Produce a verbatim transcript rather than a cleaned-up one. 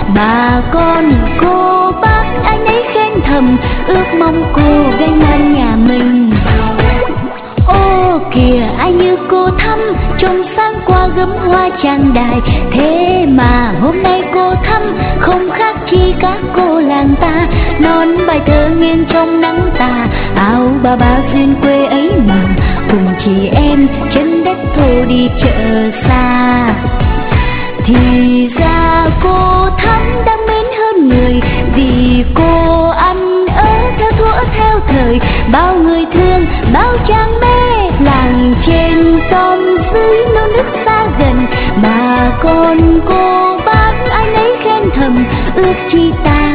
bà con cô bác ai nấy khen thầm, ước mong cô gái ngoan nhà mình. Ô kìa ai như cô Thắm, trông sáng qua gấm hoa trang đài. Thế mà hôm nay cô Thắm không khác chi các cô làng ta. Non bài thơ nghiêng trong nắng tà, áo bà ba duyên quê ấy mà, cùng chị em chân đất thổ đi chợ xa. Thì ra cô Thắm đang mến hơn người, vì cô ăn ở theo thuở theo thời. Bao người thương, bao trang mê, làng trên xóm dưới nô nức xa gần. Bà con cô bác ai nấy khen thầm, ước chi ta